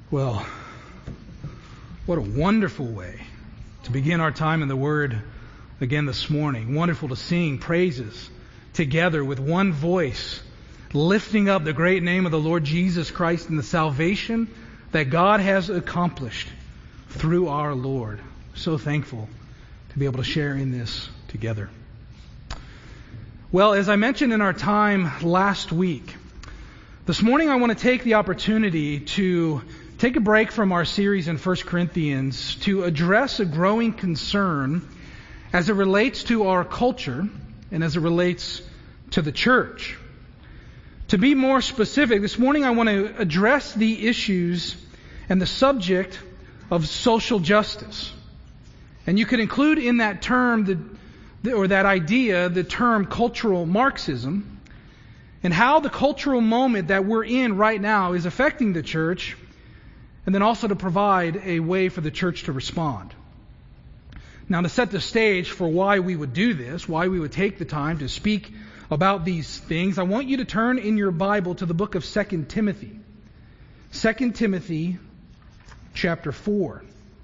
Well, what a wonderful way to begin our time in the Word again this morning. Wonderful to sing praises together with one voice, lifting up the great name of the Lord Jesus Christ and the salvation that God has accomplished through our Lord. So thankful to be able to share in this together. Well, as I mentioned in our time last week, this morning I want to take the opportunity to take a break from our series in 1 Corinthians to address a growing concern as it relates to our culture and as it relates to the church. To be more specific, this morning I want to address the issues and the subject of social justice. And you could include in that term, or that idea, the term cultural Marxism, and how the cultural moment that we're in right now is affecting the church, and then also to provide a way for the church to respond. Now, to set the stage for why we would do this, why we would take the time to speak about these things, I want you to turn in your Bible to the book of 2 Timothy. 2 Timothy chapter 4.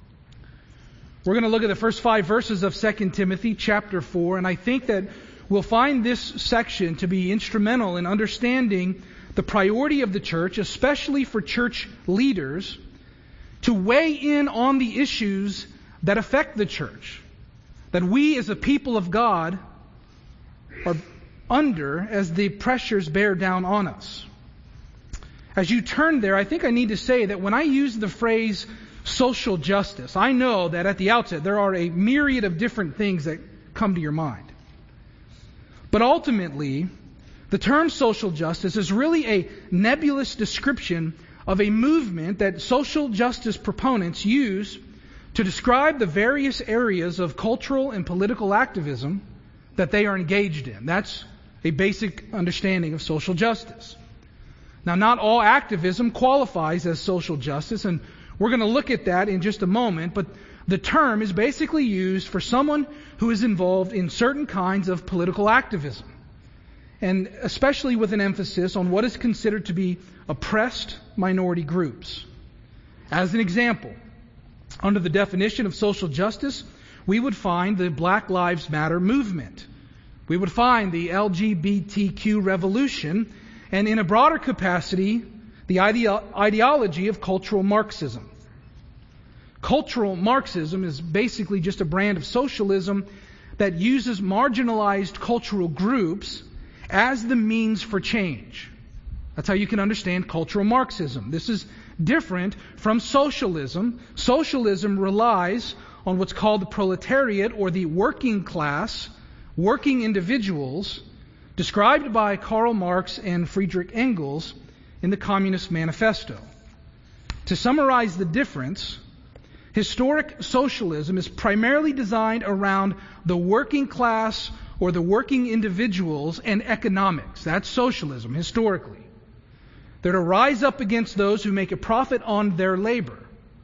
We're going to look at the first 5 verses of 2 Timothy chapter 4, and I think that we'll find this section to be instrumental in understanding the priority of the church, especially for church leaders, to weigh in on the issues that affect the church, that we as a people of God are under as the pressures bear down on us. As you turn there, I think I need to say that when I use the phrase social justice, I know that at the outset there are a myriad of different things that come to your mind. But ultimately, the term social justice is really a nebulous description of a movement that social justice proponents use to describe the various areas of cultural and political activism that they are engaged in. That's a basic understanding of social justice. Now, not all activism qualifies as social justice, and we're going to look at that in just a moment, but the term is basically used for someone who is involved in certain kinds of political activism, and especially with an emphasis on what is considered to be oppressed minority groups. As an example, under the definition of social justice, we would find the Black Lives Matter movement. We would find the LGBTQ revolution, and in a broader capacity, the ideology of cultural Marxism. Cultural Marxism is basically just a brand of socialism that uses marginalized cultural groups as the means for change. That's how you can understand cultural Marxism. This is different from socialism. Socialism relies on what's called the proletariat, or the working class, working individuals, described by Karl Marx and Friedrich Engels in the Communist Manifesto. To summarize the difference, historic socialism is primarily designed around the working class or the working individuals and economics. That's socialism, historically. They're to rise up against those who make a profit on their labor.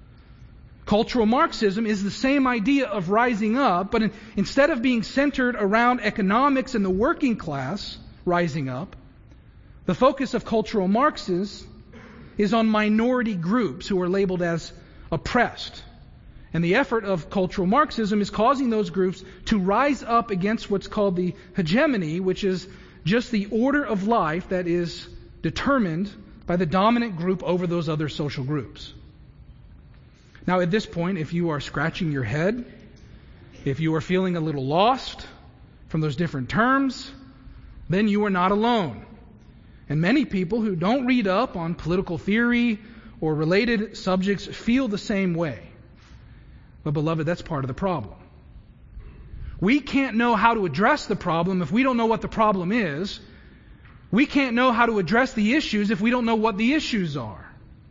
Cultural Marxism is the same idea of rising up, but instead of being centered around economics and the working class rising up, the focus of cultural Marxists is on minority groups who are labeled as oppressed. And the effort of cultural Marxism is causing those groups to rise up against what's called the hegemony, which is just the order of life that is determined by the dominant group over those other social groups. Now, at this point, if you are scratching your head, if you are feeling a little lost from those different terms, then you are not alone. And many people who don't read up on political theory or related subjects feel the same way. But beloved, that's part of the problem. We can't know how to address the problem if we don't know what the problem is. We can't know how to address the issues if we don't know what the issues are.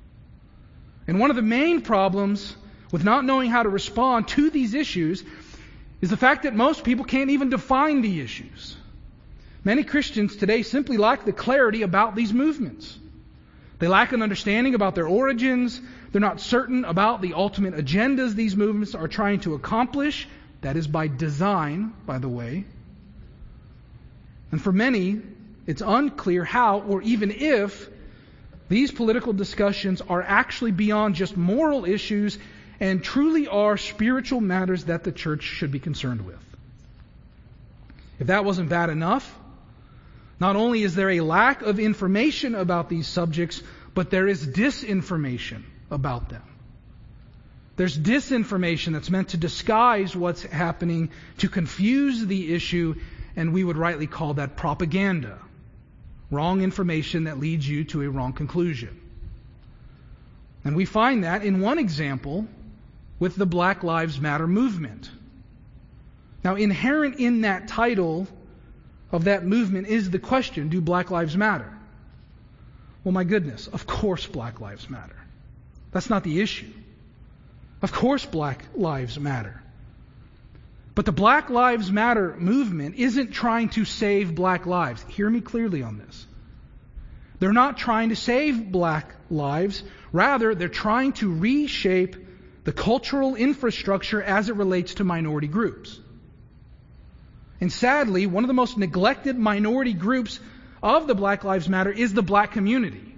And one of the main problems with not knowing how to respond to these issues is the fact that most people can't even define the issues. Many Christians today simply lack the clarity about these movements. They lack an understanding about their origins. They're not certain about the ultimate agendas these movements are trying to accomplish. That is by design, by the way. And for many, it's unclear how or even if These political discussions are actually beyond just moral issues and truly are spiritual matters that the church should be concerned with. If that wasn't bad enough, not only is there a lack of information about these subjects, but there is disinformation about them. There's disinformation that's meant to disguise what's happening, to confuse the issue, and we would rightly call that propaganda. Wrong information that leads you to a wrong conclusion. And we find that in one example with the Black Lives Matter movement. Now, inherent in that title of that movement is the question, do Black Lives matter? Well, my goodness, of course Black Lives matter. That's not the issue. Of course Black Lives matter. But the Black Lives Matter movement isn't trying to save black lives. Hear me clearly on this. They're not trying to save black lives. Rather, they're trying to reshape the cultural infrastructure as it relates to minority groups. And sadly, one of the most neglected minority groups of the Black Lives Matter is the black community.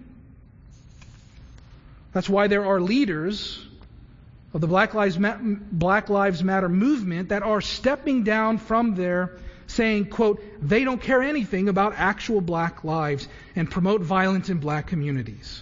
That's why there are leaders of the Black Lives Matter movement that are stepping down from there saying, quote, they don't care anything about actual black lives and promote violence in black communities.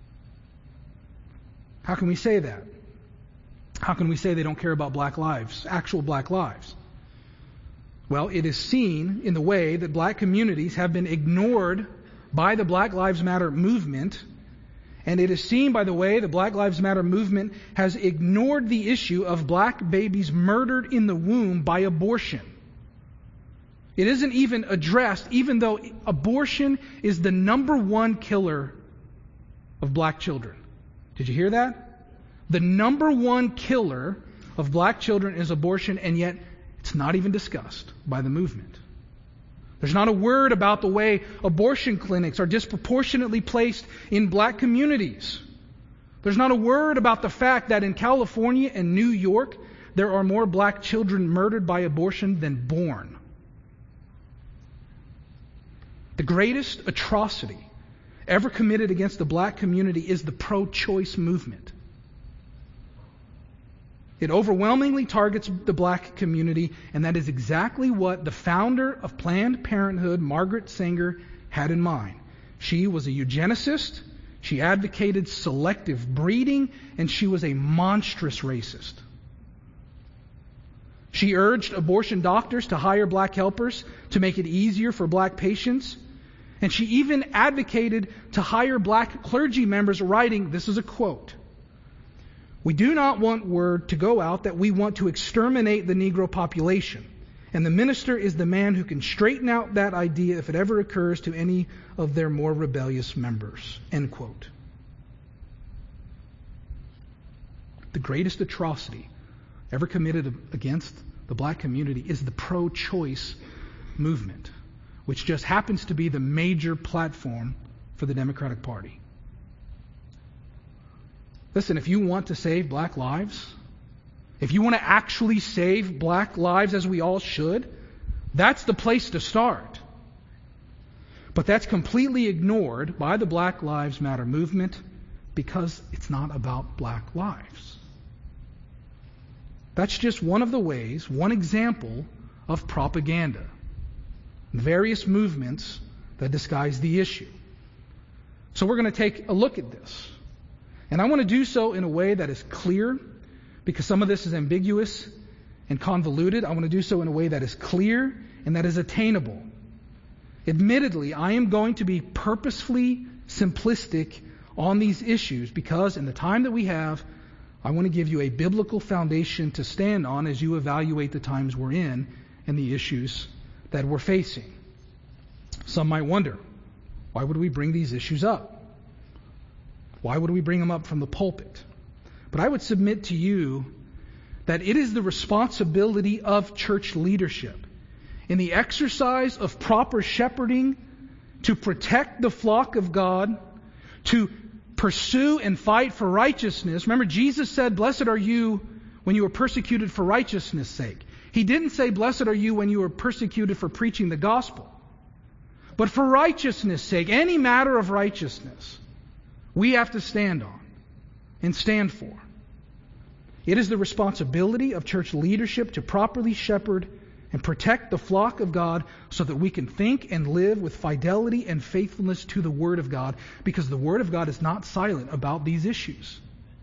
How can we say that? How can we say they don't care about black lives, actual black lives? Well, it is seen in the way that black communities have been ignored by the Black Lives Matter movement. And it is seen by the way the Black Lives Matter movement has ignored the issue of black babies murdered in the womb by abortion. It isn't even addressed, even though abortion is the number one killer of black children. Did you hear that? The number one killer of black children is abortion, and yet it's not even discussed by the movement. There's not a word about the way abortion clinics are disproportionately placed in black communities. There's not a word about the fact that in California and New York, there are more black children murdered by abortion than born. The greatest atrocity ever committed against the black community is the pro-choice movement. It overwhelmingly targets the black community, and that is exactly what the founder of Planned Parenthood, Margaret Sanger, had in mind. She was a eugenicist, she advocated selective breeding, and she was a monstrous racist. She urged abortion doctors to hire black helpers to make it easier for black patients, and she even advocated to hire black clergy members, writing, this is a quote, "We do not want word to go out that we want to exterminate the Negro population. And the minister is the man who can straighten out that idea if it ever occurs to any of their more rebellious members." End quote. The greatest atrocity ever committed against the black community is the pro-choice movement, which just happens to be the major platform for the Democratic Party. Listen, if you want to save black lives, if you want to actually save black lives as we all should, that's the place to start. But that's completely ignored by the Black Lives Matter movement because it's not about black lives. That's just one of the ways, one example of propaganda. Various movements that disguise the issue. So we're going to take a look at this. And I want to do so in a way that is clear, because some of this is ambiguous and convoluted. I want to do so in a way that is clear and that is attainable. Admittedly, I am going to be purposefully simplistic on these issues because in the time that we have, I want to give you a biblical foundation to stand on as you evaluate the times we're in and the issues that we're facing. Some might wonder, why would we bring these issues up? Why would we bring them up from the pulpit? But I would submit to you that it is the responsibility of church leadership in the exercise of proper shepherding to protect the flock of God, to pursue and fight for righteousness. Remember, Jesus said, "Blessed are you when you are persecuted for righteousness' sake." He didn't say, "Blessed are you when you are persecuted for preaching the gospel." But for righteousness' sake, any matter of righteousness. we have to stand on and stand for. It is the responsibility of church leadership to properly shepherd and protect the flock of God so that we can think and live with fidelity and faithfulness to the Word of God, because the Word of God is not silent about these issues.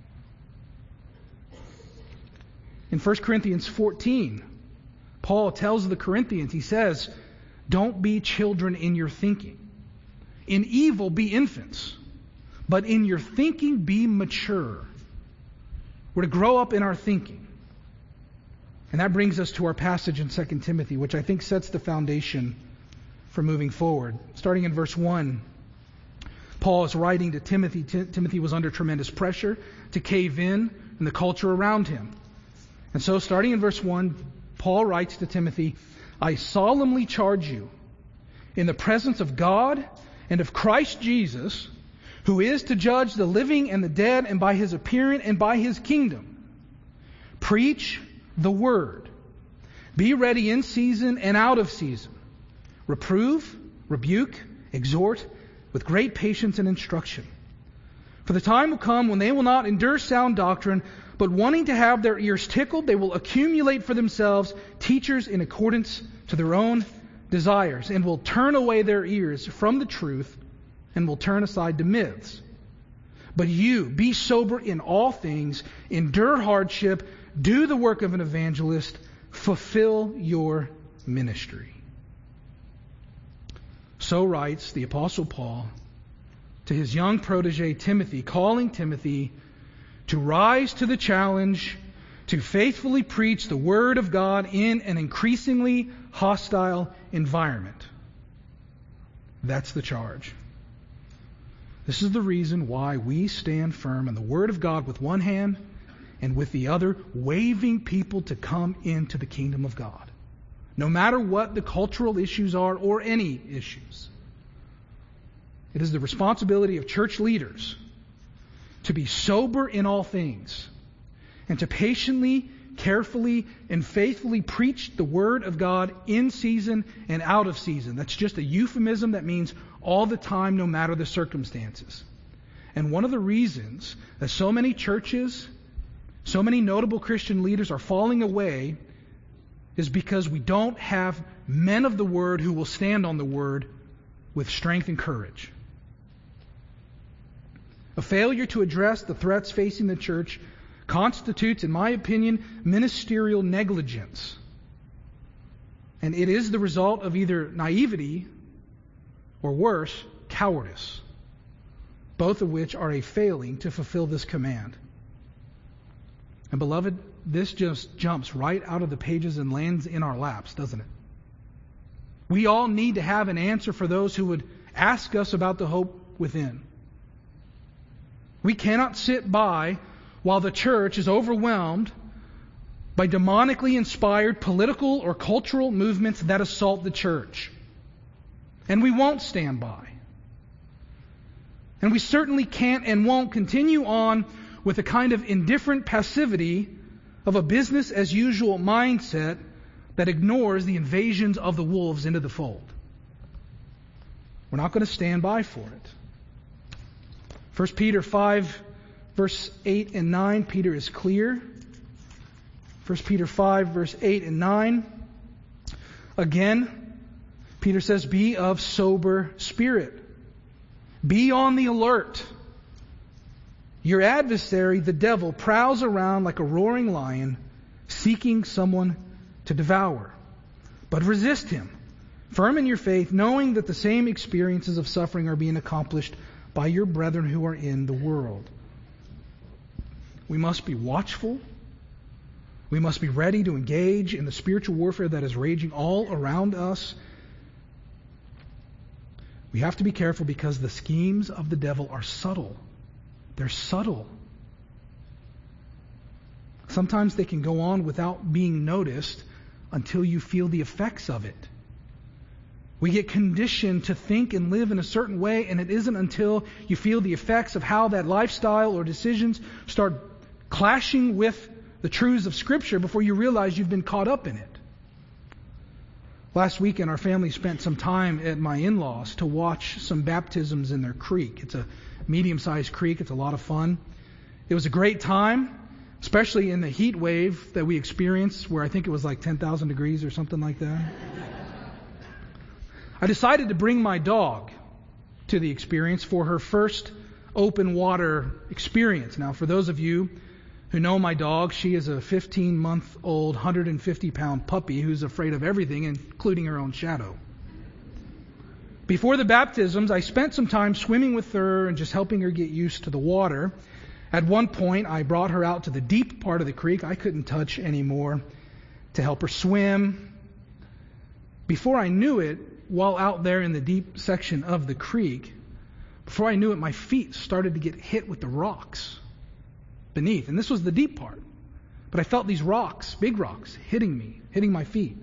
In 1 Corinthians 14, Paul tells the Corinthians, he says, don't be children in your thinking. In evil, be infants. But in your thinking, be mature. We're to grow up in our thinking. And that brings us to our passage in 2 Timothy, which I think sets the foundation for moving forward. Starting in verse 1, Paul is writing to Timothy. Timothy was under tremendous pressure to cave in the culture around him. And so starting in verse 1, Paul writes to Timothy, I solemnly charge you in the presence of God and of Christ Jesus, who is to judge the living and the dead, and by his appearing and by his kingdom. Preach the word. Be ready in season and out of season. Reprove, rebuke, exhort with great patience and instruction. For the time will come when they will not endure sound doctrine, but wanting to have their ears tickled, they will accumulate for themselves teachers in accordance to their own desires, and will turn away their ears from the truth and will turn aside to myths. But you, be sober in all things, endure hardship, do the work of an evangelist, fulfill your ministry. So writes the Apostle Paul to his young protege Timothy, calling Timothy to rise to the challenge to faithfully preach the Word of God in an increasingly hostile environment. That's the charge. This is the reason why we stand firm in the Word of God with one hand and with the other, waving people to come into the kingdom of God. No matter what the cultural issues are or any issues. It is the responsibility of church leaders to be sober in all things and to patiently, carefully, and faithfully preach the Word of God in season and out of season. That's just a euphemism that means all the time, no matter the circumstances. And one of the reasons that so many churches, so many notable Christian leaders are falling away is because we don't have men of the Word who will stand on the Word with strength and courage. A failure to address the threats facing the church constitutes, in my opinion, ministerial negligence. And it is the result of either naivety or worse, cowardice, both of which are a failing to fulfill this command. And beloved, this just jumps right out of the pages and lands in our laps, doesn't it? We all need to have an answer for those who would ask us about the hope within. We cannot sit by while the church is overwhelmed by demonically inspired political or cultural movements that assault the church. And we won't stand by. And we certainly can't and won't continue on with a kind of indifferent passivity of a business as usual mindset that ignores the invasions of the wolves into the fold. We're not going to stand by for it. 1 Peter 5, verse 8 and 9, Peter is clear. 1 Peter 5, verse 8 and 9. Again, Peter says, be of sober spirit. Be on the alert. Your adversary, the devil, prowls around like a roaring lion, seeking someone to devour. But resist him, firm in your faith, knowing that the same experiences of suffering are being accomplished by your brethren who are in the world. We must be watchful. We must be ready to engage in the spiritual warfare that is raging all around us. We have to be careful because the schemes of the devil are subtle. They're subtle. Sometimes they can go on without being noticed until you feel the effects of it. We get conditioned to think and live in a certain way, and it isn't until you feel the effects of how that lifestyle or decisions start clashing with the truths of Scripture before you realize you've been caught up in it. Last weekend, our family spent some time at my in-laws to watch some baptisms in their creek. It's a medium-sized creek. It's a lot of fun. It was a great time, especially in the heat wave that we experienced, where I think it was like 10,000 degrees or something like that. I decided to bring my dog to the experience for her first open water experience. Now, for those of you who know my dog, she is a 15-month-old, 150-pound puppy who's afraid of everything, including her own shadow. Before the baptisms, I spent some time swimming with her and just helping her get used to the water. At one point, I brought her out to the deep part of the creek. I couldn't touch anymore to help her swim. Before I knew it, while out there in the deep section of the creek, before I knew it, my feet started to get hit with the rocks beneath. And this was the deep part. But I felt these rocks, big rocks, hitting me, hitting my feet.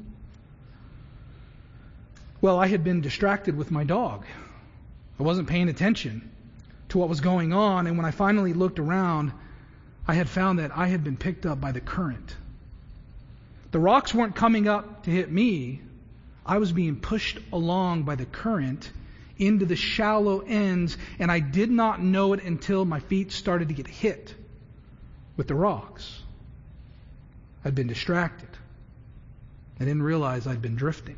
Well, I had been distracted with my dog. I wasn't paying attention to what was going on. And when I finally looked around, I had found that I had been picked up by the current. The rocks weren't coming up to hit me. I was being pushed along by the current into the shallow ends, and I did not know it until my feet started to get hit with the rocks. I'd been distracted. I didn't realize I'd been drifting.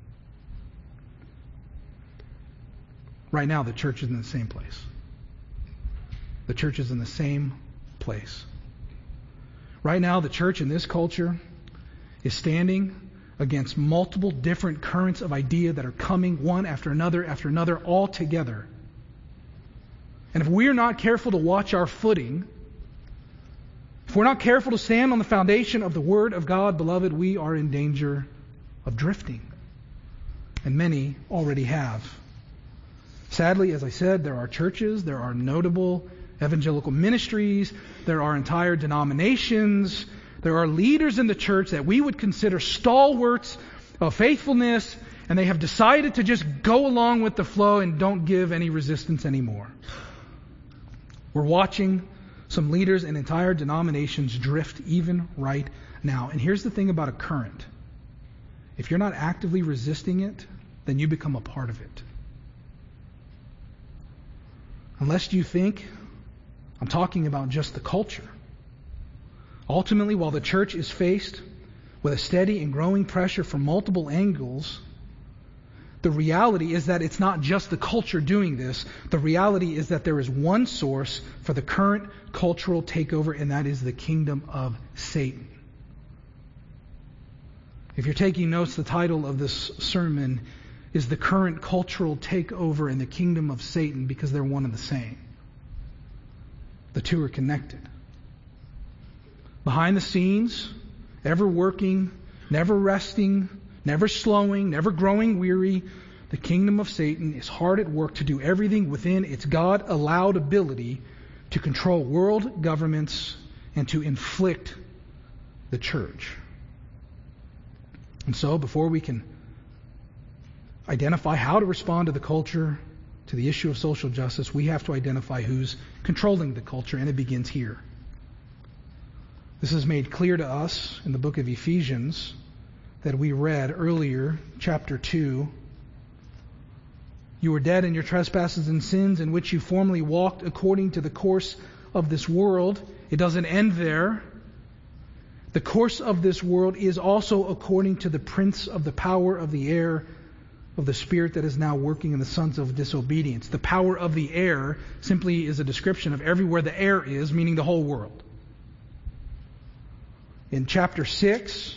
Right now, the church is in the same place. The church is in the same place. Right now, the church in this culture is standing against multiple different currents of idea that are coming one after another, all together. And if we're not careful to watch our footing, if we're not careful to stand on the foundation of the Word of God, beloved, we are in danger of drifting. And many already have. Sadly, as I said, there are churches, there are notable evangelical ministries, there are entire denominations, there are leaders in the church that we would consider stalwarts of faithfulness, and they have decided to just go along with the flow and don't give any resistance anymore. We're watching some leaders and entire denominations drift even right now. And here's the thing about a current. If you're not actively resisting it, then you become a part of it. Unless you think I'm talking about just the culture. Ultimately, while the church is faced with a steady and growing pressure from multiple angles, the reality is that it's not just the culture doing this. The reality is that there is one source for the current cultural takeover, and that is the kingdom of Satan. If you're taking notes, the title of this sermon is The Current Cultural Takeover in the Kingdom of Satan, because they're one and the same. The two are connected. Behind the scenes, ever working, never resting, never slowing, never growing weary, the kingdom of Satan is hard at work to do everything within its God-allowed ability to control world governments and to inflict the church. And so, before we can identify how to respond to the culture, to the issue of social justice, we have to identify who's controlling the culture, and it begins here. This is made clear to us in the book of Ephesians that we read earlier, chapter 2. You were dead in your trespasses and sins, in which you formerly walked according to the course of this world. It doesn't end there. The course of this world is also according to the prince of the power of the air, of the spirit that is now working in the sons of disobedience. The power of the air simply is a description of everywhere the air is, meaning the whole world. In chapter 6,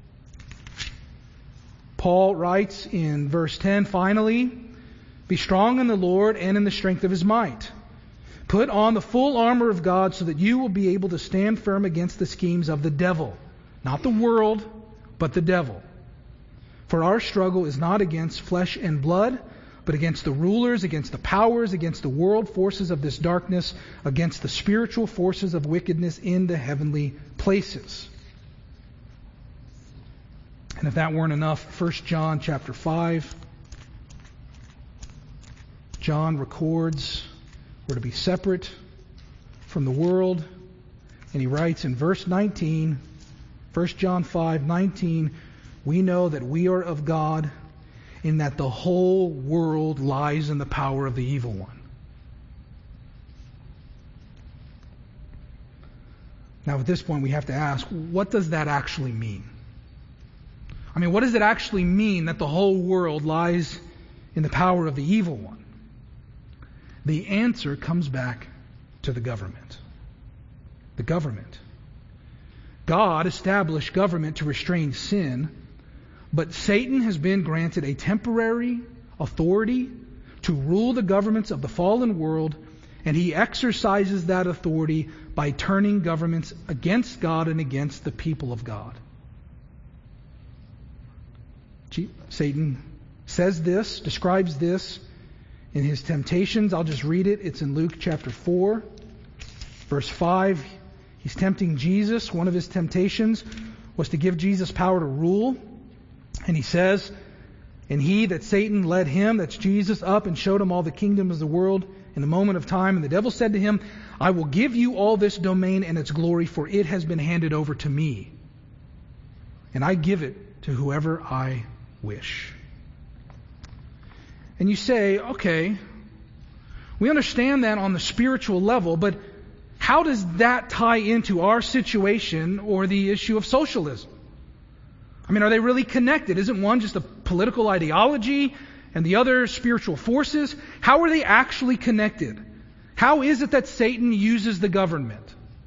Paul writes in verse 10, finally, be strong in the Lord and in the strength of His might. Put on the full armor of God so that you will be able to stand firm against the schemes of the devil. Not the world, but the devil. For our struggle is not against flesh and blood, but against the rulers, against the powers, against the world forces of this darkness, against the spiritual forces of wickedness in the heavenly places. And if that weren't enough, 1 John chapter 5, John records we're to be separate from the world. And he writes in verse 19, 1 John 5:19, we know that we are of God, in that the whole world lies in the power of the evil one. Now, at this point, we have to ask, what does that actually mean? I mean, what does it actually mean that the whole world lies in the power of the evil one? The answer comes back to the government. The government. God established government to restrain sin, but Satan has been granted a temporary authority to rule the governments of the fallen world, and he exercises that authority by turning governments against God and against the people of God. Satan says this, describes this in his temptations. I'll just read it. It's in Luke chapter 4, verse 5. He's tempting Jesus. One of his temptations was to give Jesus power to rule. And he says, and he, that Satan, led him, that's Jesus, up and showed him all the kingdoms of the world in a moment of time. And the devil said to him, I will give you all this domain and its glory, for it has been handed over to me. And I give it to whoever I wish. And you say, okay, we understand that on the spiritual level, but how does that tie into our situation or the issue of socialism? I mean, are they really connected? Isn't one just a political ideology and the other spiritual forces? How are they actually connected? How is it that Satan uses the government?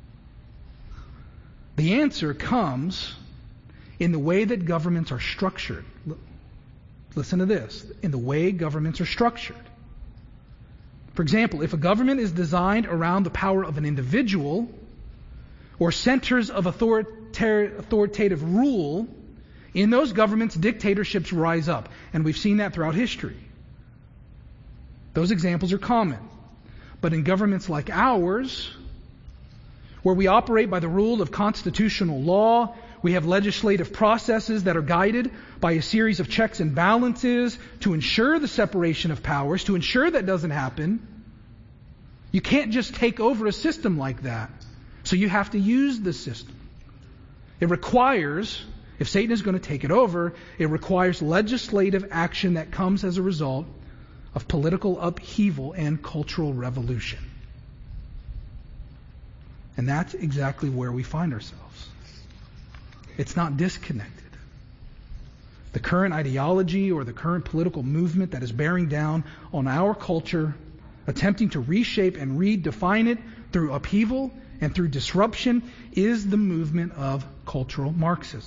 The answer comes in the way that governments are structured. Listen to this. In the way governments are structured. For example, if a government is designed around the power of an individual or centers of authoritative rule, in those governments, dictatorships rise up. And we've seen that throughout history. Those examples are common. But in governments like ours, where we operate by the rule of constitutional law, we have legislative processes that are guided by a series of checks and balances to ensure the separation of powers, to ensure that doesn't happen. You can't just take over a system like that. So you have to use the system. It requires, if Satan is going to take it over, it requires legislative action that comes as a result of political upheaval and cultural revolution. And that's exactly where we find ourselves. It's not disconnected. The current ideology or the current political movement that is bearing down on our culture, attempting to reshape and redefine it through upheaval and through disruption, is the movement of cultural Marxism.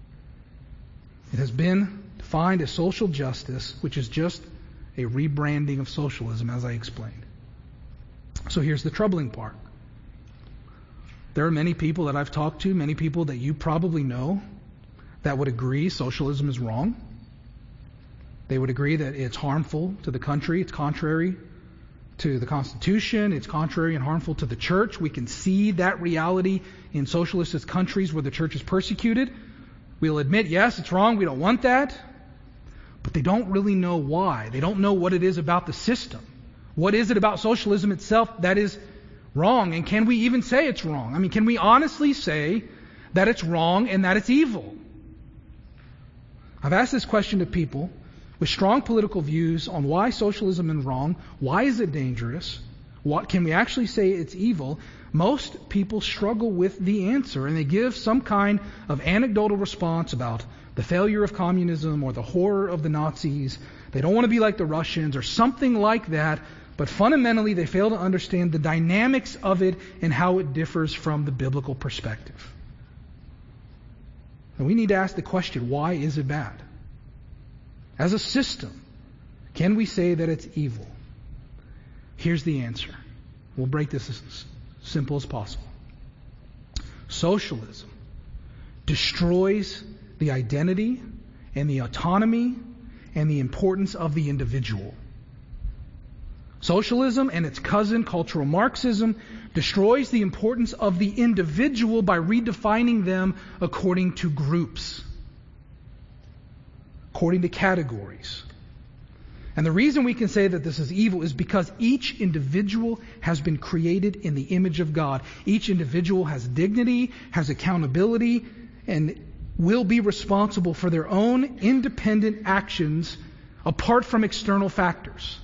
It has been defined as social justice, which is just a rebranding of socialism, as I explained. So here's the troubling part. There are many people that I've talked to, many people that you probably know, that would agree socialism is wrong. They would agree that it's harmful to the country, it's contrary to the Constitution, it's contrary and harmful to the church. We can see that reality in socialist countries where the church is persecuted. We'll admit, yes, it's wrong, we don't want that. But they don't really know why. They don't know what it is about the system. What is it about socialism itself that is wrong? And can we even say it's wrong? I mean, can we honestly say that it's wrong and that it's evil? I've asked this question to people with strong political views on why socialism is wrong. Why is it dangerous? What can we actually say it's evil? Most people struggle with the answer, and they give some kind of anecdotal response about the failure of communism or the horror of the Nazis. They don't want to be like the Russians or something like that. But fundamentally, they fail to understand the dynamics of it and how it differs from the biblical perspective. And we need to ask the question, why is it bad? As a system, can we say that it's evil? Here's the answer. We'll break this as simple as possible. Socialism destroys the identity and the autonomy and the importance of the individual. Socialism and its cousin, cultural Marxism, destroys the importance of the individual by redefining them according to groups, according to categories. And the reason we can say that this is evil is because each individual has been created in the image of God. Each individual has dignity, has accountability, and will be responsible for their own independent actions apart from external factors.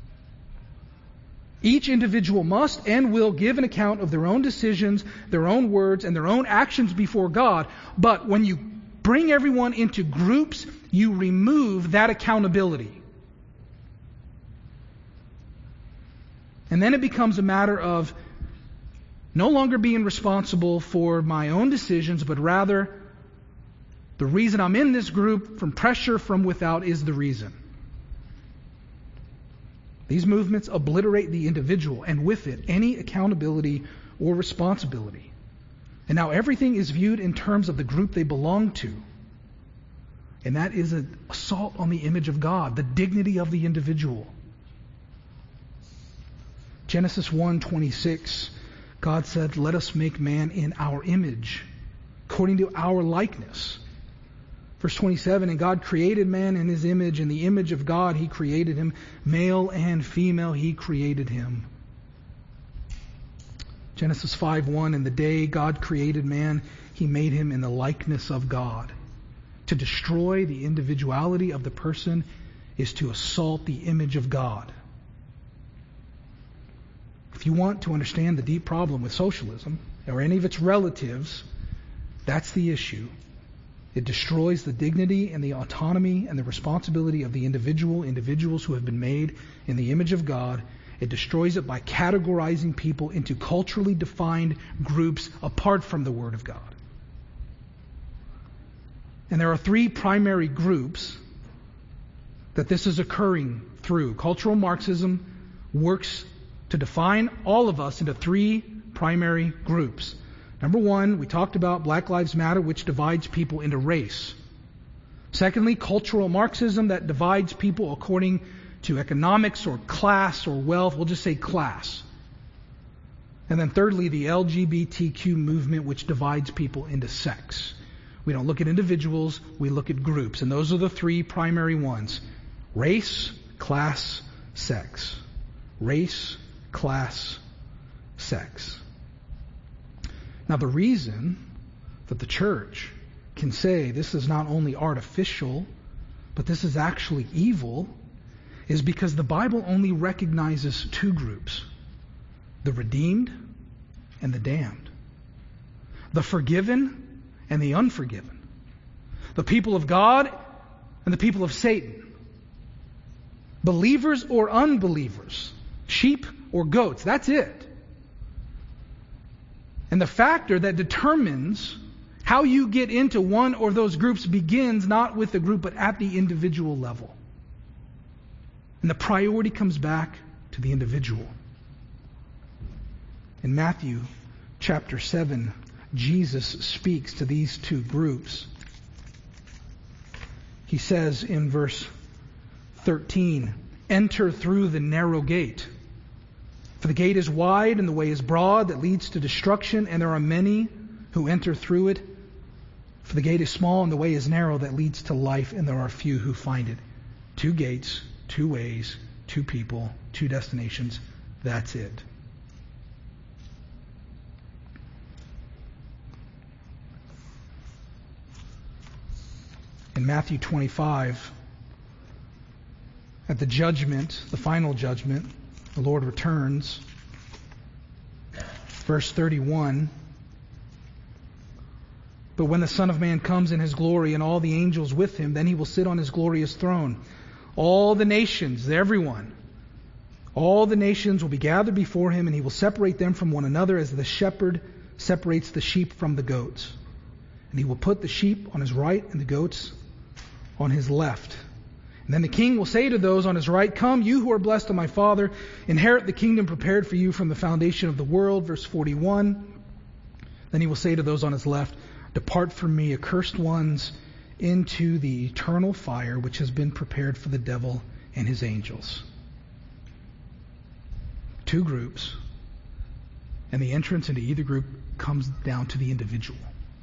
Each individual must and will give an account of their own decisions, their own words, and their own actions before God. But when you bring everyone into groups, you remove that accountability. And then it becomes a matter of no longer being responsible for my own decisions, but rather the reason I'm in this group from pressure from without is the reason. These movements obliterate the individual, and with it, any accountability or responsibility. And now everything is viewed in terms of the group they belong to. And that is an assault on the image of God, the dignity of the individual. Genesis 1:26, God said, "Let us make man in our image, according to our likeness." Verse 27, "And God created man in his image. In the image of God he created him. Male and female he created him." Genesis 5:1, "In the day God created man, he made him in the likeness of God." To destroy the individuality of the person is to assault the image of God. If you want to understand the deep problem with socialism, or any of its relatives, that's the issue. It destroys the dignity and the autonomy and the responsibility of the individuals who have been made in the image of God. It destroys it by categorizing people into culturally defined groups apart from the Word of God. And there are three primary groups that this is occurring through. Cultural Marxism works to define all of us into three primary groups. Number one, we talked about Black Lives Matter, which divides people into race. Secondly, cultural Marxism that divides people according to economics or class or wealth. We'll just say class. And then thirdly, the LGBTQ movement, which divides people into sex. We don't look at individuals, we look at groups. And those are the three primary ones. Race, class, sex. Race, class, sex. Now, the reason that the church can say this is not only artificial, but this is actually evil, is because the Bible only recognizes two groups: the redeemed and the damned, the forgiven and the unforgiven, the people of God and the people of Satan, believers or unbelievers, sheep or goats. That's it. And the factor that determines how you get into one or those groups begins not with the group, but at the individual level. And the priority comes back to the individual. In Matthew chapter 7, Jesus speaks to these two groups. He says in verse 13, "Enter through the narrow gate. For the gate is wide and the way is broad that leads to destruction, and there are many who enter through it. For the gate is small and the way is narrow that leads to life, and there are few who find it." Two gates, two ways, two people, two destinations. That's it. In Matthew 25, at the judgment, the final judgment, the Lord returns. Verse 31, "But when the Son of Man comes in his glory and all the angels with him, then he will sit on his glorious throne. All the nations, everyone, all the nations will be gathered before him, and he will separate them from one another as the shepherd separates the sheep from the goats. And he will put the sheep on his right and the goats on his left. And then the king will say to those on his right, 'Come, you who are blessed of my Father, inherit the kingdom prepared for you from the foundation of the world.'" Verse 41. "Then he will say to those on his left, 'Depart from me, accursed ones, into the eternal fire which has been prepared for the devil and his angels.'" Two groups, and the entrance into either group comes down to the individual.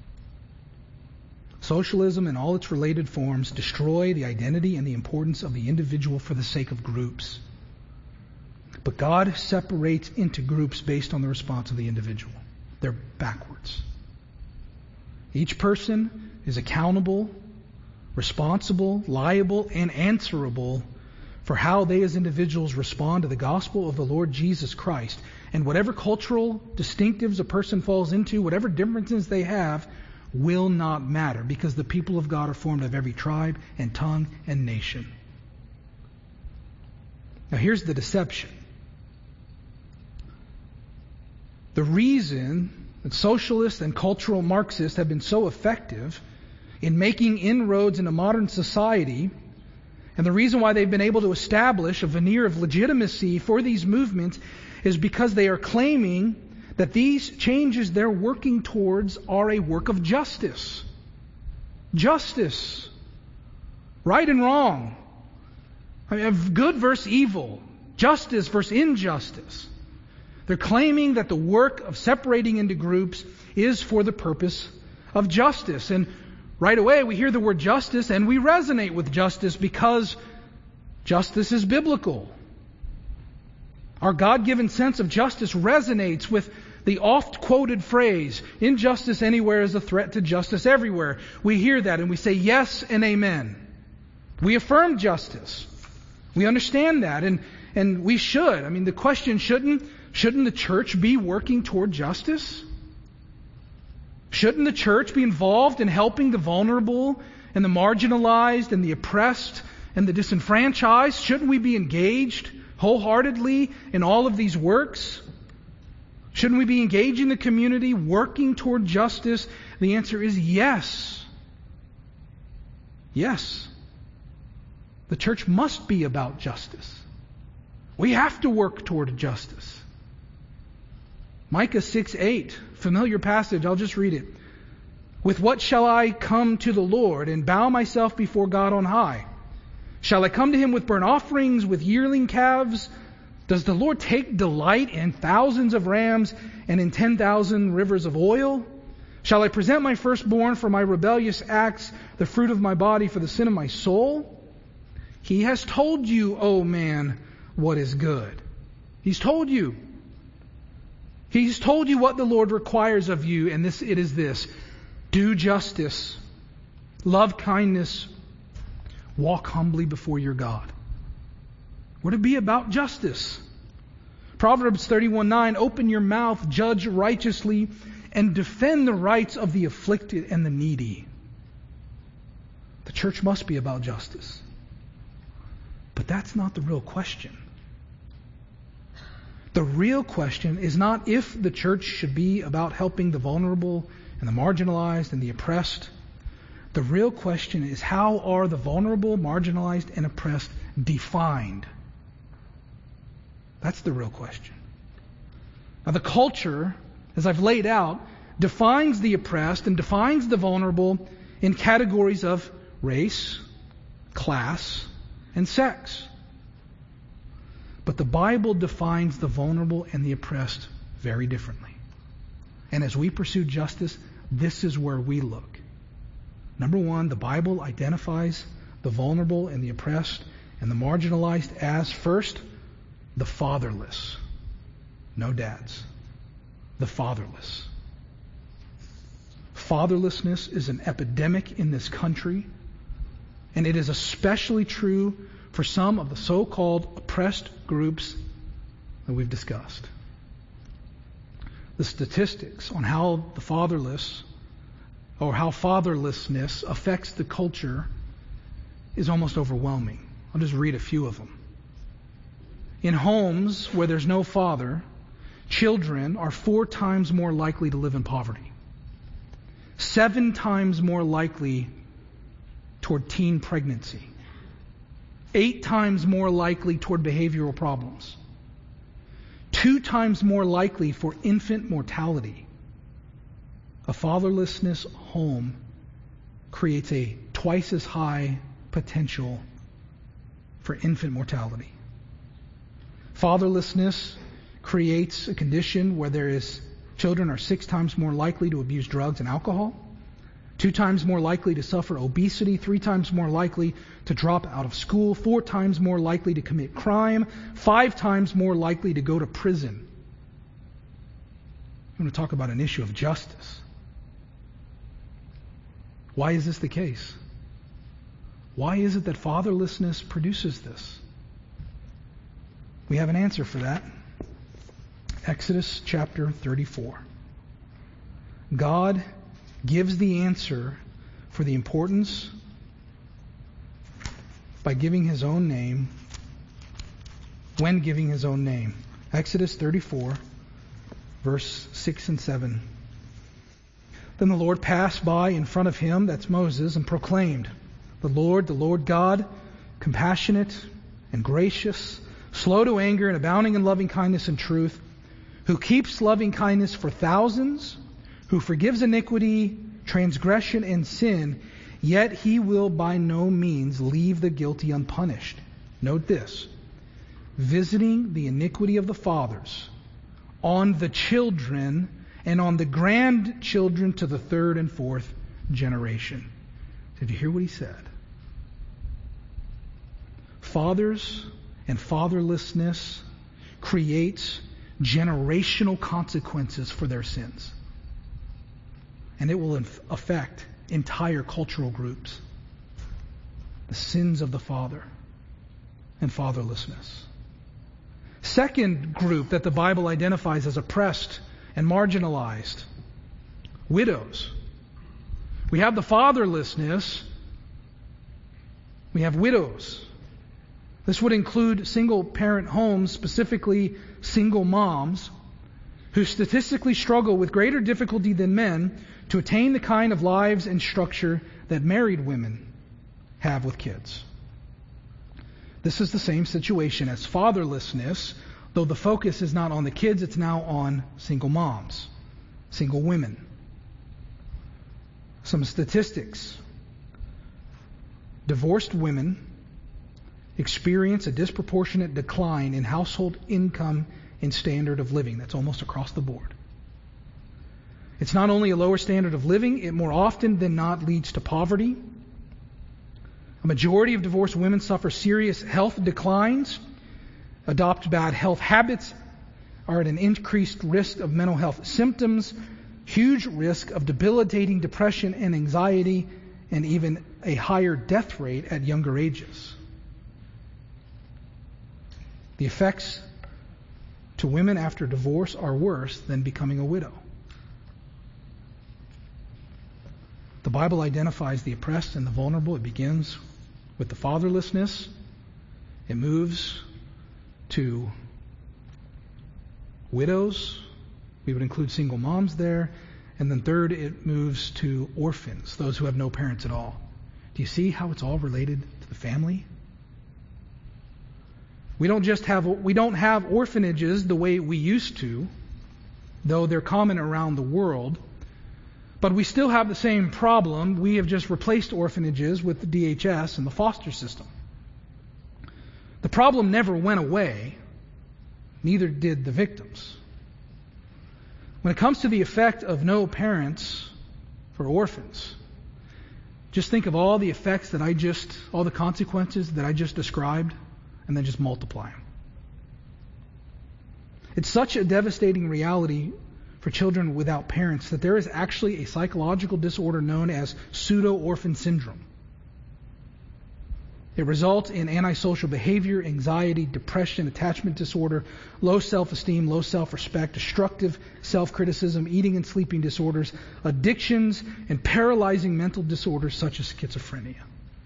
Socialism and all its related forms destroy the identity and the importance of the individual for the sake of groups. But God separates into groups based on the response of the individual. They're backwards. Each person is accountable, responsible, liable, and answerable for how they as individuals respond to the gospel of the Lord Jesus Christ. And whatever cultural distinctives a person falls into, whatever differences they have, will not matter, because the people of God are formed of every tribe and tongue and nation. Now here's the deception. The reason that socialists and cultural Marxists have been so effective in making inroads into modern society, and the reason why they've been able to establish a veneer of legitimacy for these movements, is because they are claiming that these changes they're working towards are a work of justice. Justice. Right and wrong. I mean, good versus evil. Justice versus injustice. They're claiming that the work of separating into groups is for the purpose of justice. And right away we hear the word justice and we resonate with justice because justice is biblical. Our God-given sense of justice resonates with the oft-quoted phrase, injustice anywhere is a threat to justice everywhere. We hear that and we say yes and amen. We affirm justice. We understand that and we should. I mean, the question shouldn't the church be working toward justice? Shouldn't the church be involved in helping the vulnerable and the marginalized and the oppressed and the disenfranchised? Shouldn't we be engaged wholeheartedly in all of these works? Shouldn't we be engaging the community, working toward justice? The answer is yes. Yes. The church must be about justice. We have to work toward justice. Micah 6:8, familiar passage, I'll just read it. With what shall I come to the Lord and bow myself before God on high? Shall I come to Him with burnt offerings, with yearling calves? Does the Lord take delight in thousands of rams and in 10,000 rivers of oil? Shall I present my firstborn for my rebellious acts, the fruit of my body for the sin of my soul? He has told you, O man, what is good. He's told you. He's told you what the Lord requires of you, and it is this. Do justice. Love kindness. Walk humbly before your God. We're to be about justice. Proverbs 31:9, open your mouth, judge righteously, and defend the rights of the afflicted and the needy. The church must be about justice. But that's not the real question. The real question is not if the church should be about helping the vulnerable and the marginalized and the oppressed. The real question is, how are the vulnerable, marginalized, and oppressed defined? That's the real question. Now, the culture, as I've laid out, defines the oppressed and defines the vulnerable in categories of race, class, and sex. But the Bible defines the vulnerable and the oppressed very differently. And as we pursue justice, this is where we look. Number one, the Bible identifies the vulnerable and the oppressed and the marginalized as, first, the fatherless. No dads. The fatherless. Fatherlessness is an epidemic in this country, and it is especially true for some of the so-called oppressed groups that we've discussed. The statistics on how the fatherless or how fatherlessness affects the culture is almost overwhelming. I'll just read a few of them. In homes where there's no father, children are 4 times more likely to live in poverty. 7 times more likely toward teen pregnancy. 8 times more likely toward behavioral problems. 2 times more likely for infant mortality. A fatherlessness home creates a twice as high potential for infant mortality. Fatherlessness creates a condition where children are 6 times more likely to abuse drugs and alcohol, 2 times more likely to suffer obesity, 3 times more likely to drop out of school, 4 times more likely to commit crime, 5 times more likely to go to prison. I'm going to talk about an issue of justice. Why is this the case? Why is it that fatherlessness produces this? We have an answer for that. Exodus chapter 34. God gives the answer for the importance by giving His own name, when giving His own name. Exodus 34, verse 6 and 7. Then the Lord passed by in front of him, that's Moses, and proclaimed, the Lord God, compassionate and gracious, slow to anger and abounding in loving kindness and truth, who keeps loving kindness for thousands, who forgives iniquity, transgression, and sin, yet He will by no means leave the guilty unpunished. Note this, visiting the iniquity of the fathers on the children and on the grandchildren to the third and fourth generation. Did you hear what he said? Fathers and fatherlessness creates generational consequences for their sins. And it will affect entire cultural groups. The sins of the father and fatherlessness. Second group that the Bible identifies as oppressed and marginalized, widows. We have the fatherlessness. We have widows. This would include single-parent homes, specifically single moms, who statistically struggle with greater difficulty than men to attain the kind of lives and structure that married women have with kids. This is the same situation as fatherlessness, though the focus is not on the kids, it's now on single moms, single women. Some statistics. Divorced women experience a disproportionate decline in household income and standard of living. That's almost across the board. It's not only a lower standard of living, it more often than not leads to poverty. A majority of divorced women suffer serious health declines, adopt bad health habits, are at an increased risk of mental health symptoms, huge risk of debilitating depression and anxiety, and even a higher death rate at younger ages. The effects to women after divorce are worse than becoming a widow. The Bible identifies the oppressed and the vulnerable. It begins with the fatherlessness. It moves to widows. We would include single moms there. And then third, it moves to orphans, those who have no parents at all. Do you see how it's all related to the family? We don't have orphanages the way we used to, though they're common around the world. But we still have the same problem. We have just replaced orphanages with the DHS and the foster system. The problem never went away. Neither did the victims. When it comes to the effect of no parents for orphans, just think of all the effects all the consequences that I just described, and then just multiply them. It's such a devastating reality for children without parents that there is actually a psychological disorder known as pseudo-orphan syndrome. It results in antisocial behavior, anxiety, depression, attachment disorder, low self-esteem, low self-respect, destructive self-criticism, eating and sleeping disorders, addictions, and paralyzing mental disorders such as schizophrenia.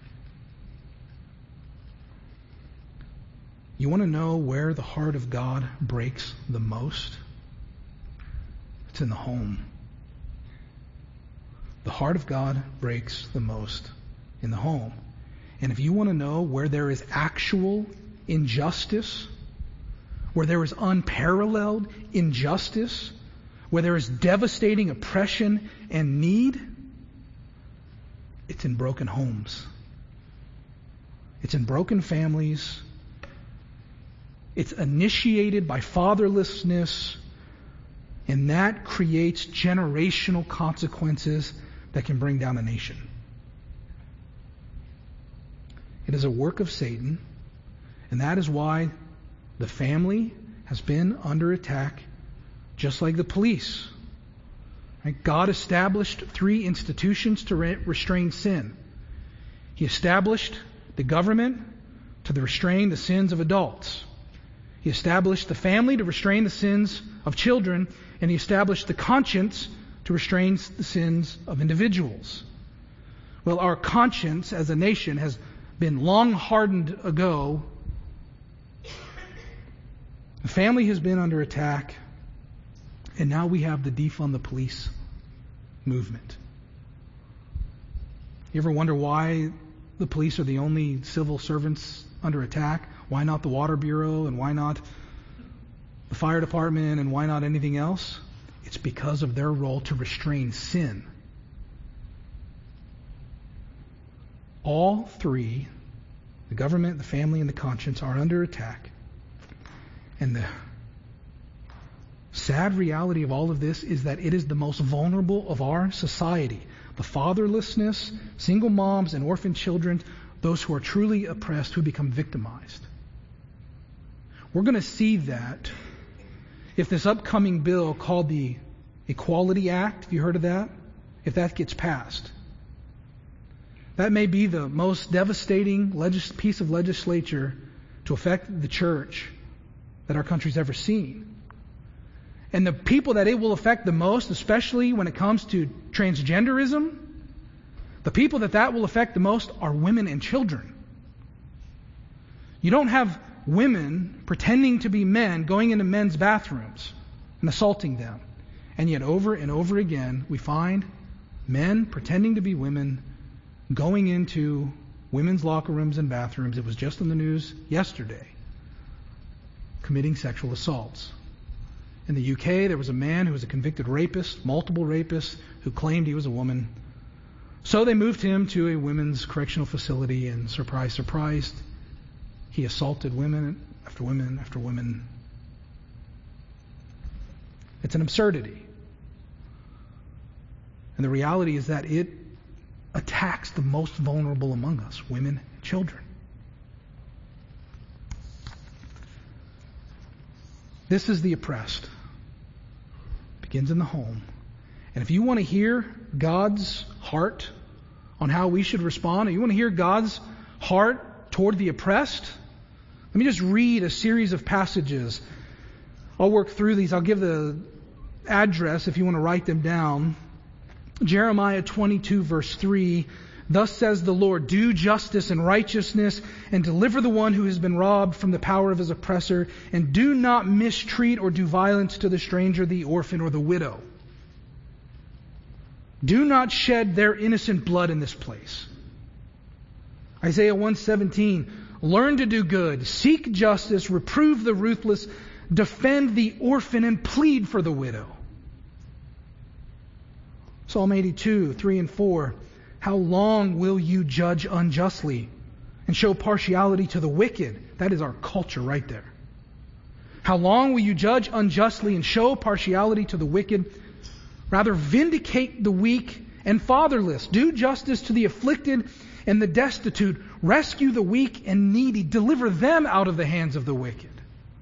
You want to know where the heart of God breaks the most? It's in the home. The heart of God breaks the most in the home. And if you want to know where there is actual injustice, where there is unparalleled injustice, where there is devastating oppression and need, it's in broken homes. It's in broken families. It's initiated by fatherlessness, and that creates generational consequences that can bring down a nation. It is a work of Satan, and that is why the family has been under attack, just like the police Right? God established 3 institutions to restrain sin. He established the government to restrain the sins of adults. He established the family to restrain the sins of children, and he established the conscience to restrain the sins of individuals. Well, our conscience as a nation has been long hardened ago. The family has been under attack, and now we have the defund the police movement. You ever wonder why the police are the only civil servants under attack? Why not the Water Bureau, and why not the fire department, and why not anything else? It's because of their role to restrain sin. All 3, the government, the family, and the conscience, are under attack. And the sad reality of all of this is that it is the most vulnerable of our society. The fatherlessness, single moms, and orphan children, those who are truly oppressed, who become victimized. We're going to see that if this upcoming bill called the Equality Act, have you heard of that? If that gets passed. That may be the most devastating piece of legislature to affect the church that our country's ever seen. And the people that it will affect the most, especially when it comes to transgenderism, the people that will affect the most are women and children. You don't have women pretending to be men going into men's bathrooms and assaulting them. And yet over and over again we find men pretending to be women going into women's locker rooms and bathrooms. It was just on the news yesterday, committing sexual assaults. In the UK, there was a man who was a convicted rapist, multiple rapists, who claimed he was a woman. So they moved him to a women's correctional facility, and surprise, surprise, he assaulted women after women after women. It's an absurdity. And the reality is that it attacks the most vulnerable among us, women and children. This is the oppressed. Begins in the home. And if you want to hear God's heart on how we should respond, or you want to hear God's heart toward the oppressed, let me just read a series of passages. I'll work through these. I'll give the address if you want to write them down. Jeremiah 22 verse 3, "Thus says the Lord, do justice and righteousness, and deliver the one who has been robbed from the power of his oppressor, and do not mistreat or do violence to the stranger, the orphan, or the widow. Do not shed their innocent blood in this place." Isaiah 1:17, "Learn to do good, seek justice, reprove the ruthless, defend the orphan, and plead for the widow." Psalm 82, 3 and 4, "How long will you judge unjustly and show partiality to the wicked?" That is our culture right there. "How long will you judge unjustly and show partiality to the wicked? Rather vindicate the weak and fatherless. Do justice to the afflicted and the destitute. Rescue the weak and needy. Deliver them out of the hands of the wicked."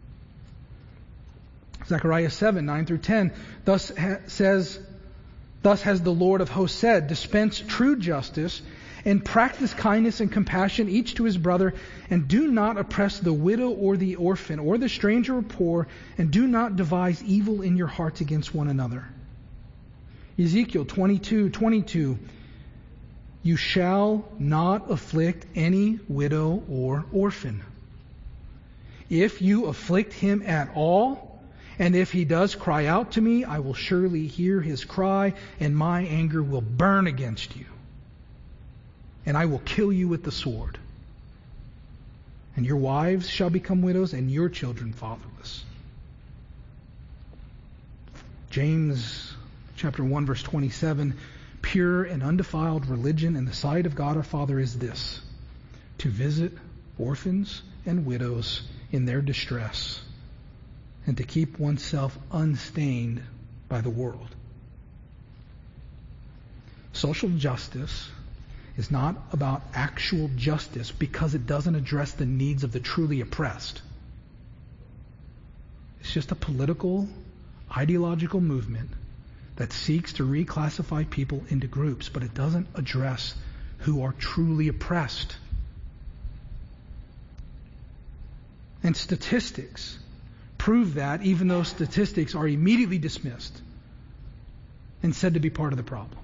Zechariah 7, 9 through 10, Thus has the Lord of hosts said, dispense true justice and practice kindness and compassion each to his brother, and do not oppress the widow or the orphan or the stranger or poor, and do not devise evil in your hearts against one another. Ezekiel 22:22, "You shall not afflict any widow or orphan. If you afflict him at all, and if he does cry out to me, I will surely hear his cry, and my anger will burn against you. And I will kill you with the sword. And your wives shall become widows, and your children fatherless." James chapter 1, verse 27, "Pure and undefiled religion in the sight of God our Father is this, to visit orphans and widows in their distress, and to keep oneself unstained by the world." Social justice is not about actual justice because it doesn't address the needs of the truly oppressed. It's just a political, ideological movement that seeks to reclassify people into groups, but it doesn't address who are truly oppressed. And statistics prove that, even though statistics are immediately dismissed and said to be part of the problem.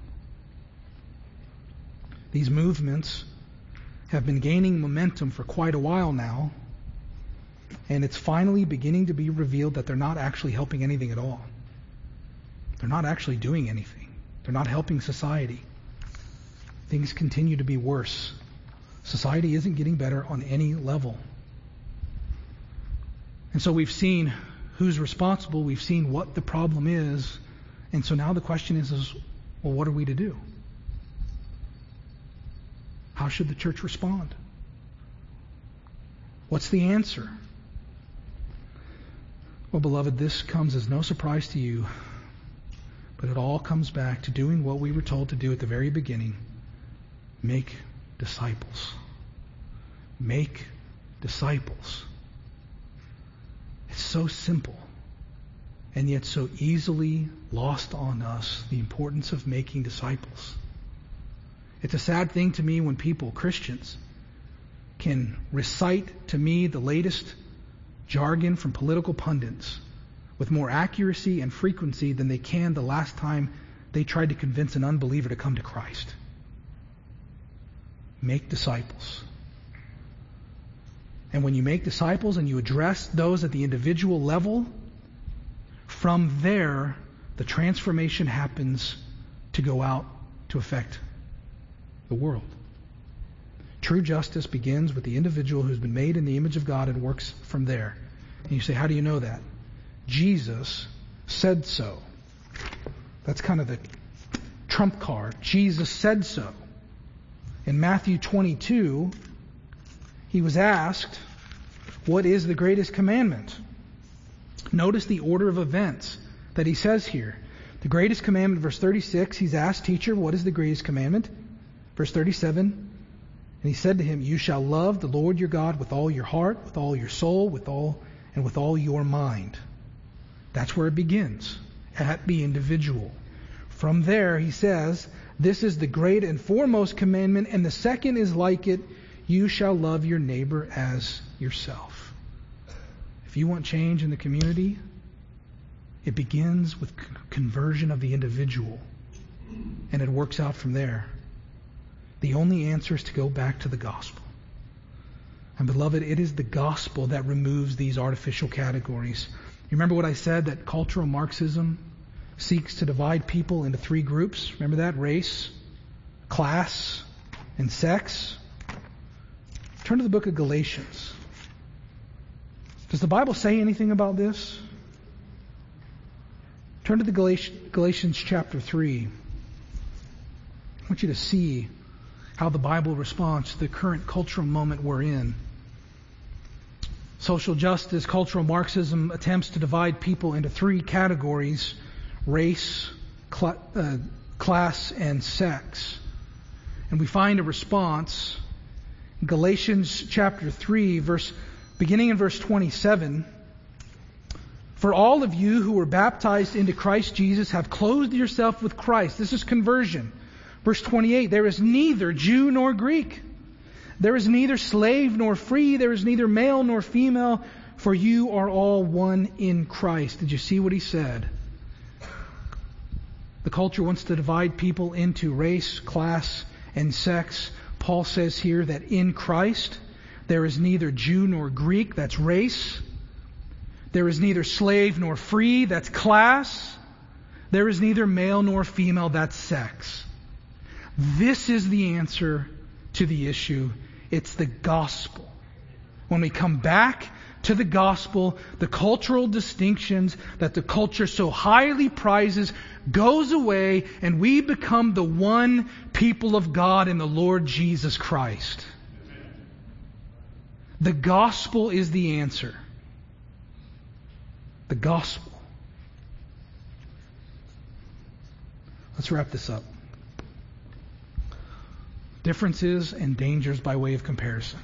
These movements have been gaining momentum for quite a while now, and it's finally beginning to be revealed that they're not actually helping anything at all. They're not actually doing anything. They're not helping society. Things continue to be worse. Society isn't getting better on any level. And so we've seen who's responsible. We've seen what the problem is. And so now the question is, well, what are we to do? How should the church respond? What's the answer? Well, beloved, this comes as no surprise to you, but it all comes back to doing what we were told to do at the very beginning. Make disciples. Make disciples. It's so simple, and yet so easily lost on us, the importance of making disciples. It's a sad thing to me when people, Christians, can recite to me the latest jargon from political pundits with more accuracy and frequency than they can the last time they tried to convince an unbeliever to come to Christ. Make disciples. And when you make disciples and you address those at the individual level, from there, the transformation happens to go out to affect the world. True justice begins with the individual who's been made in the image of God and works from there. And you say, how do you know that? Jesus said so. That's kind of the trump card. Jesus said so. In Matthew 22, he was asked, what is the greatest commandment? Notice the order of events that he says here. The greatest commandment, verse 36, he's asked, teacher, what is the greatest commandment? Verse 37, and he said to him, you shall love the Lord your God with all your heart, with all your soul, with all your mind. That's where it begins, at the individual. From there, he says, this is the great and foremost commandment, and the second is like it, you shall love your neighbor as yourself. If you want change in the community, it begins with conversion of the individual, and it works out from there. The only answer is to go back to the gospel. And beloved, it is the gospel that removes these artificial categories. You remember what I said, that cultural Marxism seeks to divide people into three groups? Remember that? Race, class, and sex. Turn to the book of Galatians. Does the Bible say anything about this? Turn to the Galatians chapter 3. I want you to see how the Bible responds to the current cultural moment we're in. Social justice, cultural Marxism attempts to divide people into three categories: race, class, and sex. And we find a response. Galatians chapter 3, beginning in verse 27. For all of you who were baptized into Christ Jesus have clothed yourself with Christ. This is conversion. Verse 28, there is neither Jew nor Greek. There is neither slave nor free. There is neither male nor female, for you are all one in Christ. Did you see what he said? The culture wants to divide people into race, class, and sex. Paul says here that in Christ there is neither Jew nor Greek, that's race. There is neither slave nor free, that's class. There is neither male nor female, that's sex. This is the answer to the issue. It's the gospel. When we come back to the gospel, the cultural distinctions that the culture so highly prizes goes away, and we become the one people of God in the Lord Jesus Christ. The gospel is the answer. The gospel. Let's wrap this up. Differences and dangers by way of comparison.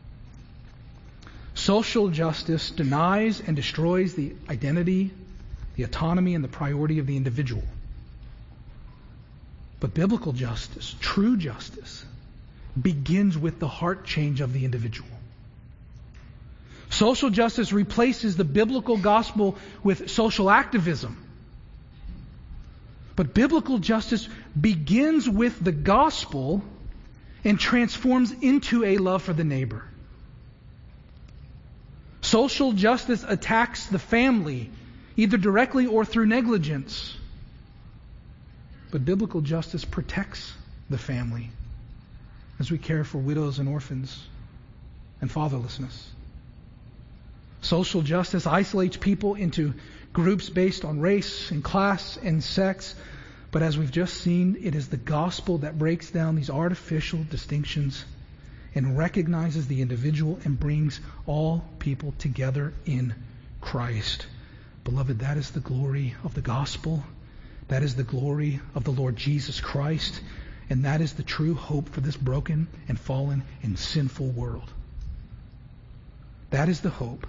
Social justice denies and destroys the identity, the autonomy, and the priority of the individual. But biblical justice, true justice, begins with the heart change of the individual. Social justice replaces the biblical gospel with social activism. But biblical justice begins with the gospel and transforms into a love for the neighbor. Social justice attacks the family, either directly or through negligence. But biblical justice protects the family as we care for widows and orphans and fatherlessness. Social justice isolates people into groups based on race and class and sex. But as we've just seen, it is the gospel that breaks down these artificial distinctions and recognizes the individual and brings all people together in Christ. Beloved, that is the glory of the gospel. That is the glory of the Lord Jesus Christ. And that is the true hope for this broken and fallen and sinful world. That is the hope.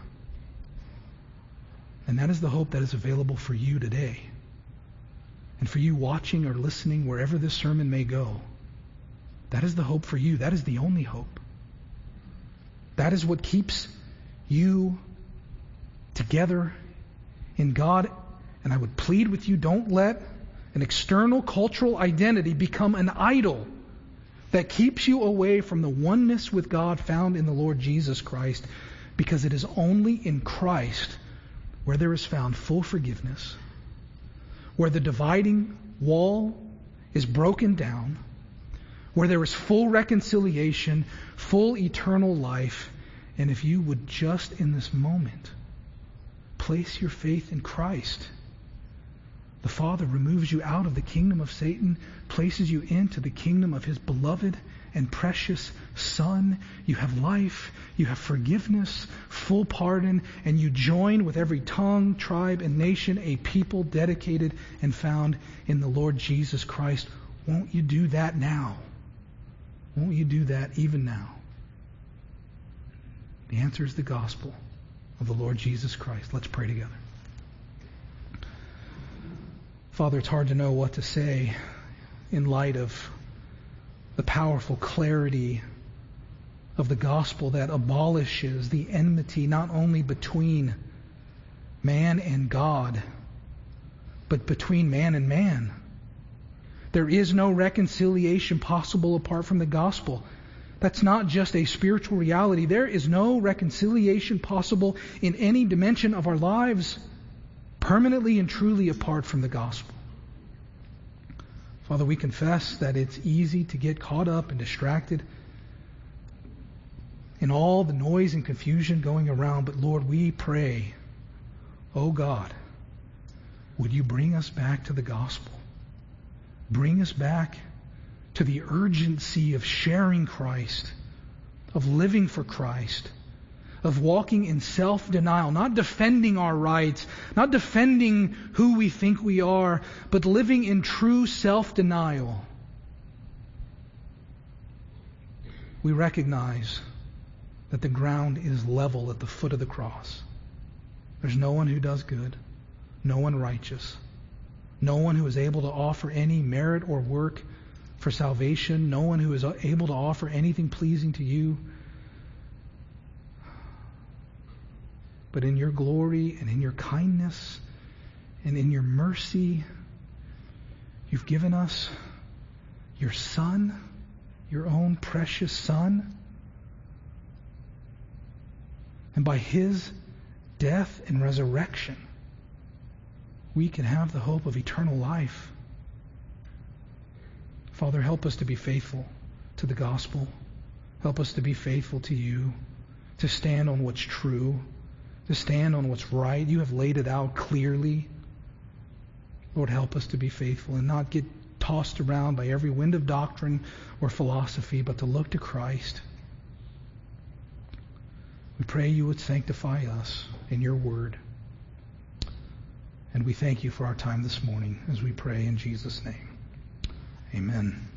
And that is the hope that is available for you today. And for you watching or listening wherever this sermon may go. That is the hope for you. That is the only hope. That is what keeps you together in God. And I would plead with you, don't let an external cultural identity become an idol that keeps you away from the oneness with God found in the Lord Jesus Christ, because it is only in Christ where there is found full forgiveness, where the dividing wall is broken down, where there is full reconciliation, full eternal life. And if you would just in this moment place your faith in Christ, the Father removes you out of the kingdom of Satan, places you into the kingdom of His beloved and precious Son. You have life, you have forgiveness, full pardon, and you join with every tongue, tribe, and nation, a people dedicated and found in the Lord Jesus Christ. Won't you do that now? Won't you do that even now? The answer is the gospel of the Lord Jesus Christ. Let's pray together. Father, it's hard to know what to say in light of the powerful clarity of the gospel that abolishes the enmity not only between man and God, but between man and man. There is no reconciliation possible apart from the gospel. That's not just a spiritual reality. There is no reconciliation possible in any dimension of our lives permanently and truly apart from the gospel. Father, we confess that it's easy to get caught up and distracted in all the noise and confusion going around. But Lord, we pray, oh God, would you bring us back to the gospel? Bring us back to the urgency of sharing Christ, of living for Christ, of walking in self-denial, not defending our rights, not defending who we think we are, but living in true self-denial. We recognize that the ground is level at the foot of the cross. There's no one who does good, no one righteous, no one who is able to offer any merit or work for salvation, no one who is able to offer anything pleasing to you. But in your glory and in your kindness and in your mercy, you've given us your Son, your own precious Son. And by His death and resurrection, we can have the hope of eternal life. Father, help us to be faithful to the gospel. Help us to be faithful to you, to stand on what's true, to stand on what's right. You have laid it out clearly. Lord, help us to be faithful and not get tossed around by every wind of doctrine or philosophy, but to look to Christ. We pray you would sanctify us in your word. And we thank you for our time this morning as we pray in Jesus' name. Amen.